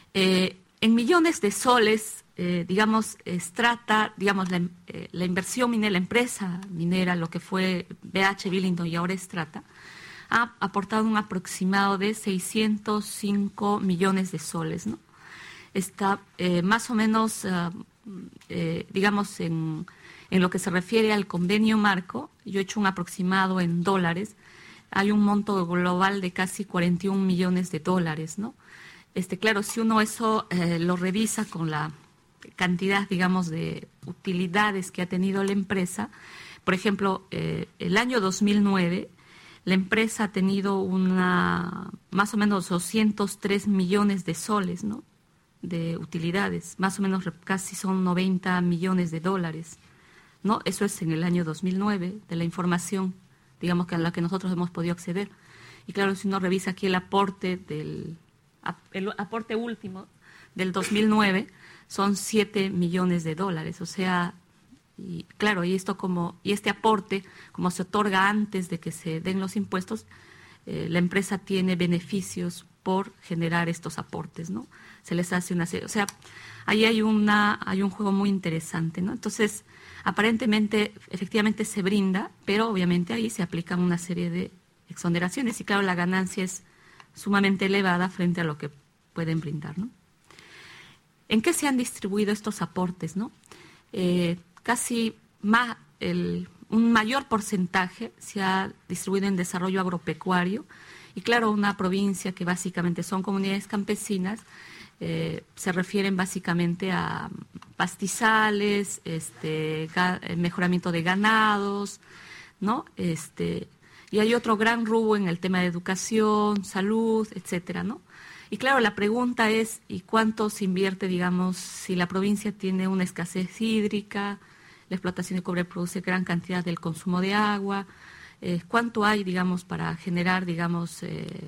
En millones de soles, digamos, Strata, digamos, la inversión minera, la empresa minera, lo que fue BH Billington y ahora Strata, ha aportado un aproximado de 605 millones de soles, ¿no? Está más o menos, digamos, en lo que se refiere al convenio marco, yo he hecho un aproximado en dólares, hay un monto global de casi 41 millones de dólares, ¿no? Claro, si uno eso lo revisa con la cantidad, digamos, de utilidades que ha tenido la empresa, por ejemplo, el año 2009, la empresa ha tenido más o menos 203 millones de soles, ¿no?, de utilidades, más o menos casi son 90 millones de dólares, ¿no? Eso es en el año 2009, de la información, digamos, que a la que nosotros hemos podido acceder. Y claro, si uno revisa aquí el aporte último del 2009, son 7 millones de dólares, o sea, y claro, y este aporte, como se otorga antes de que se den los impuestos, la empresa tiene beneficios por generar estos aportes, ¿no? Se les hace una serie, o sea, ahí hay un juego muy interesante, ¿no? Entonces, aparentemente, efectivamente se brinda, pero obviamente ahí se aplican una serie de exoneraciones y claro, la ganancia es sumamente elevada frente a lo que pueden brindar, ¿no? ¿En qué se han distribuido estos aportes, no? Un mayor porcentaje se ha distribuido en desarrollo agropecuario y claro, una provincia que básicamente son comunidades campesinas, se refieren básicamente a pastizales, mejoramiento de ganados, ¿no? Y hay otro gran rubro en el tema de educación, salud, etcétera, ¿no? Y claro, la pregunta es, ¿y cuánto se invierte, digamos, si la provincia tiene una escasez hídrica, la explotación de cobre produce gran cantidad del consumo de agua? ¿Cuánto hay, digamos, para generar, digamos,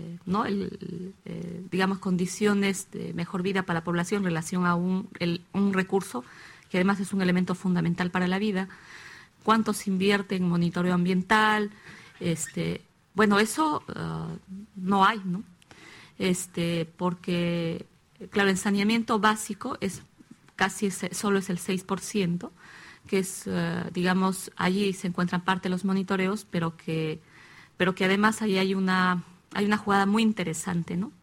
digamos, condiciones de mejor vida para la población en relación a un recurso que además es un elemento fundamental para la vida? ¿Cuánto se invierte en monitoreo ambiental? Bueno, eso no hay, ¿no? Porque, claro, el saneamiento básico solo es el 6%, que es, digamos, allí se encuentran parte de los monitoreos, pero que además ahí hay una jugada muy interesante, ¿no?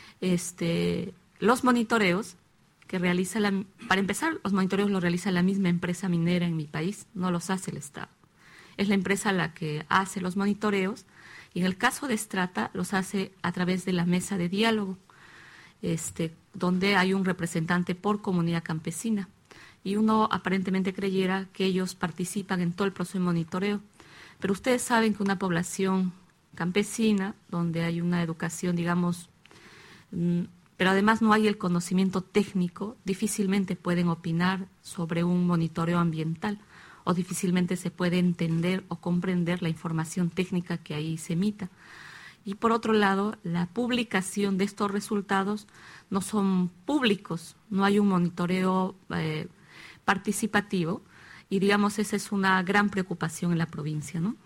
Los monitoreos que para empezar, los monitoreos los realiza la misma empresa minera en mi país, no los hace el Estado. Es la empresa la que hace los monitoreos y en el caso de Strata los hace a través de la mesa de diálogo, donde hay un representante por comunidad campesina. Y uno aparentemente creyera que ellos participan en todo el proceso de monitoreo. Pero ustedes saben que una población campesina, donde hay una educación, digamos, pero además no hay el conocimiento técnico, difícilmente pueden opinar sobre un monitoreo ambiental o difícilmente se puede entender o comprender la información técnica que ahí se emita. Y por otro lado, la publicación de estos resultados no son públicos, no hay un monitoreo participativo y digamos esa es una gran preocupación en la provincia, ¿no?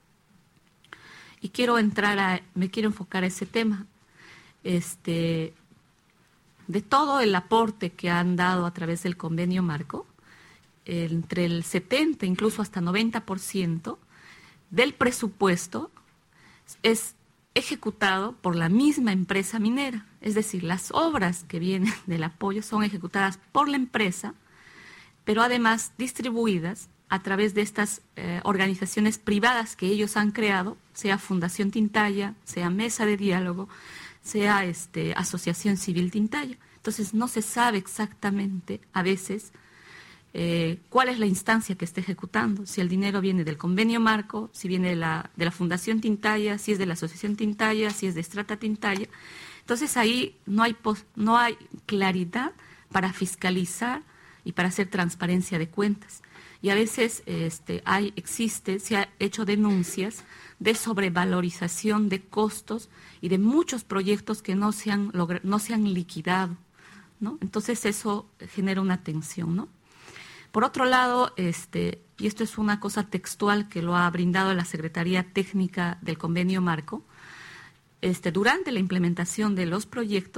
Y me quiero enfocar a ese tema, de todo el aporte que han dado a través del convenio marco, entre el 70 incluso hasta 90% del presupuesto es ejecutado por la misma empresa minera, es decir, las obras que vienen del apoyo son ejecutadas por la empresa, pero además distribuidas a través de estas organizaciones privadas que ellos han creado, sea Fundación Tintaya, sea Mesa de Diálogo, sea Asociación Civil Tintaya. Entonces no se sabe exactamente a veces cuál es la instancia que está ejecutando, si el dinero viene del convenio marco, si viene de la Fundación Tintaya, si es de la Asociación Tintaya, si es de Strata Tintaya. Entonces ahí no hay claridad para fiscalizar y para hacer transparencia de cuentas. Y a veces se ha hecho denuncias de sobrevalorización de costos y de muchos proyectos que no se han liquidado, ¿no? Entonces eso genera una tensión, ¿no? Por otro lado, y esto es una cosa textual que lo ha brindado la Secretaría Técnica del Convenio Marco, durante la implementación de los proyectos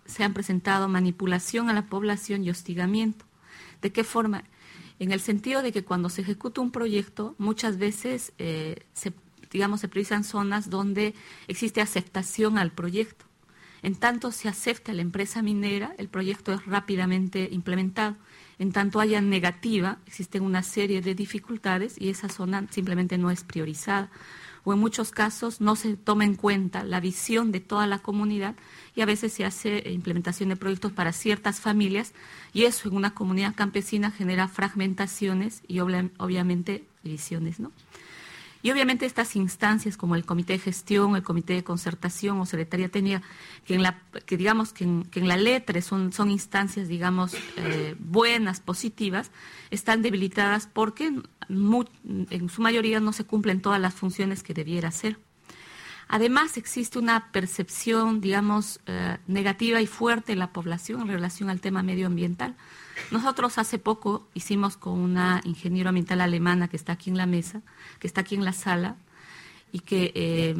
se han presentado manipulación a la población y hostigamiento. ¿De qué forma? En el sentido de que cuando se ejecuta un proyecto, muchas veces se priorizan zonas donde existe aceptación al proyecto. En tanto se acepta a la empresa minera, el proyecto es rápidamente implementado. En tanto haya negativa, existen una serie de dificultades y esa zona simplemente no es priorizada. O en muchos casos no se toma en cuenta la visión de toda la comunidad y a veces se hace implementación de proyectos para ciertas familias y eso en una comunidad campesina genera fragmentaciones y obviamente divisiones, ¿no? Y obviamente estas instancias como el comité de gestión, el comité de concertación o secretaría técnica, que en la letra son instancias, buenas, positivas, están debilitadas porque en su mayoría no se cumplen todas las funciones que debiera hacer. Además, existe una percepción, negativa y fuerte en la población en relación al tema medioambiental. Nosotros hace poco hicimos con una ingeniera ambiental alemana que está aquí en la mesa, que está aquí en la sala, y que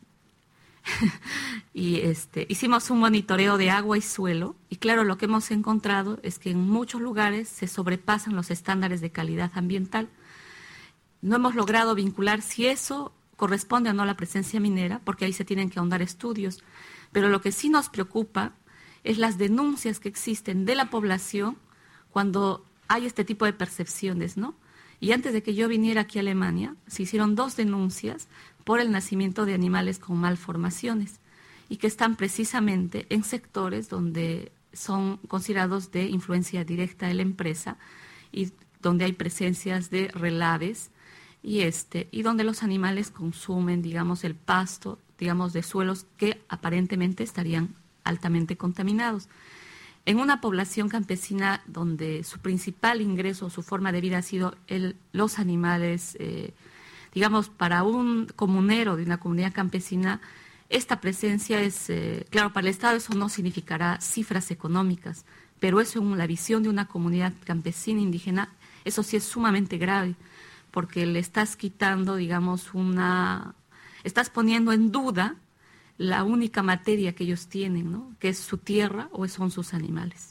hicimos un monitoreo de agua y suelo, y claro, lo que hemos encontrado es que en muchos lugares se sobrepasan los estándares de calidad ambiental. No hemos logrado vincular si eso corresponde o no a la presencia minera, porque ahí se tienen que ahondar estudios. Pero lo que sí nos preocupa es las denuncias que existen de la población cuando hay este tipo de percepciones, ¿no? Y antes de que yo viniera aquí a Alemania, se hicieron 2 denuncias por el nacimiento de animales con malformaciones y que están precisamente en sectores donde son considerados de influencia directa de la empresa y donde hay presencias de relaves y donde los animales consumen, el pasto, de suelos que aparentemente estarían altamente contaminados. En una población campesina donde su principal ingreso, su forma de vida ha sido los animales, para un comunero de una comunidad campesina, esta presencia es, claro, para el Estado eso no significará cifras económicas, pero eso en la visión de una comunidad campesina indígena, eso sí es sumamente grave, porque le estás quitando, estás poniendo en duda la única materia que ellos tienen, ¿no? Que es su tierra o son sus animales.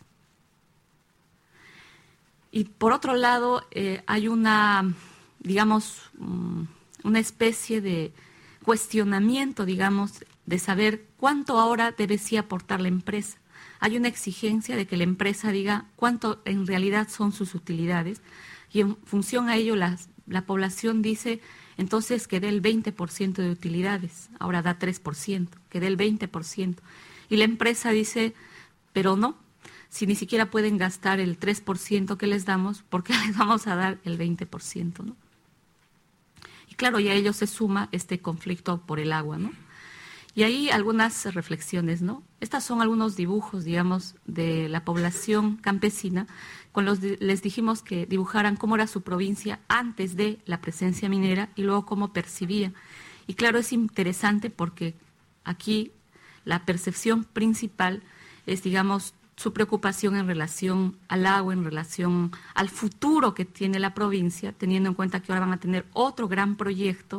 Y por otro lado, hay una especie de cuestionamiento, de saber cuánto ahora debe sí aportar la empresa. Hay una exigencia de que la empresa diga cuánto en realidad son sus utilidades y en función a ello la población dice, entonces que dé el 20% de utilidades, ahora da 3%, que dé el 20%. Y la empresa dice, pero no, si ni siquiera pueden gastar el 3% que les damos, ¿por qué les vamos a dar el 20%? ¿No? Y claro, y a ello se suma este conflicto por el agua, ¿no? Y ahí algunas reflexiones, ¿no? Estos son algunos dibujos, de la población campesina. Les dijimos que dibujaran cómo era su provincia antes de la presencia minera y luego cómo percibía. Y claro, es interesante porque aquí la percepción principal es, su preocupación en relación al agua, en relación al futuro que tiene la provincia, teniendo en cuenta que ahora van a tener otro gran proyecto,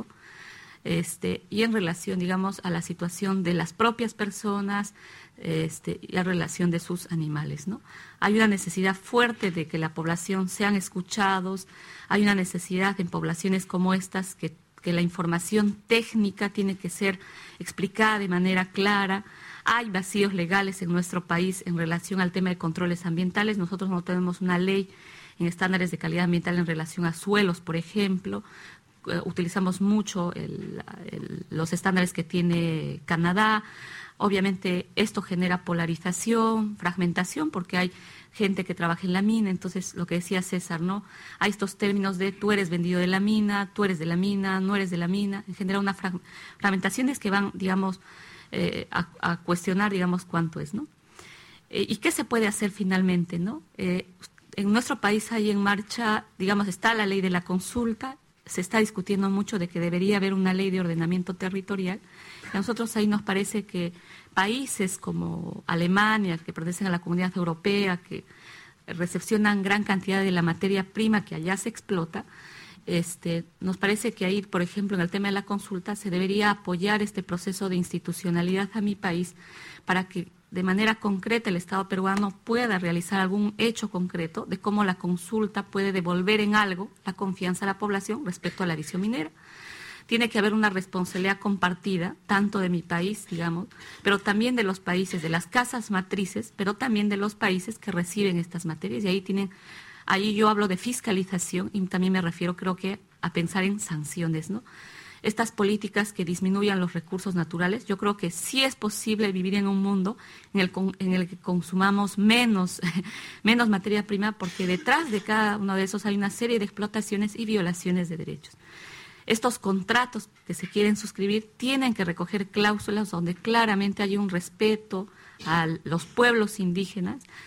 y en relación, a la situación de las propias personas y a relación de sus animales, ¿no? Hay una necesidad fuerte de que la población sean escuchados, hay una necesidad en poblaciones como estas que la información técnica tiene que ser explicada de manera clara. Hay vacíos legales en nuestro país en relación al tema de controles ambientales. Nosotros no tenemos una ley en estándares de calidad ambiental en relación a suelos, por ejemplo. Utilizamos mucho los estándares que tiene Canadá. Obviamente esto genera polarización, fragmentación, porque hay gente que trabaja en la mina. Entonces, lo que decía César, ¿no? Hay estos términos de tú eres vendido de la mina, tú eres de la mina, no eres de la mina. Genera unas fragmentaciones que van, a cuestionar, cuánto es, ¿no? ¿Y qué se puede hacer finalmente, no? En nuestro país hay en marcha, está la ley de la consulta. Se está discutiendo mucho de que debería haber una ley de ordenamiento territorial. Y a nosotros ahí nos parece que países como Alemania, que pertenecen a la Comunidad Europea, que recepcionan gran cantidad de la materia prima que allá se explota, nos parece que ahí, por ejemplo, en el tema de la consulta, se debería apoyar este proceso de institucionalidad a mi país para que de manera concreta el Estado peruano pueda realizar algún hecho concreto de cómo la consulta puede devolver en algo la confianza a la población respecto a la visión minera. Tiene que haber una responsabilidad compartida, tanto de mi país, digamos, pero también de los países, de las casas matrices, pero también de los países que reciben estas materias. Y ahí yo hablo de fiscalización y también me refiero, creo que, a pensar en sanciones, ¿no? Estas políticas que disminuyan los recursos naturales, yo creo que sí es posible vivir en un mundo en el que consumamos menos materia prima, porque detrás de cada uno de esos hay una serie de explotaciones y violaciones de derechos. Estos contratos que se quieren suscribir tienen que recoger cláusulas donde claramente hay un respeto a los pueblos indígenas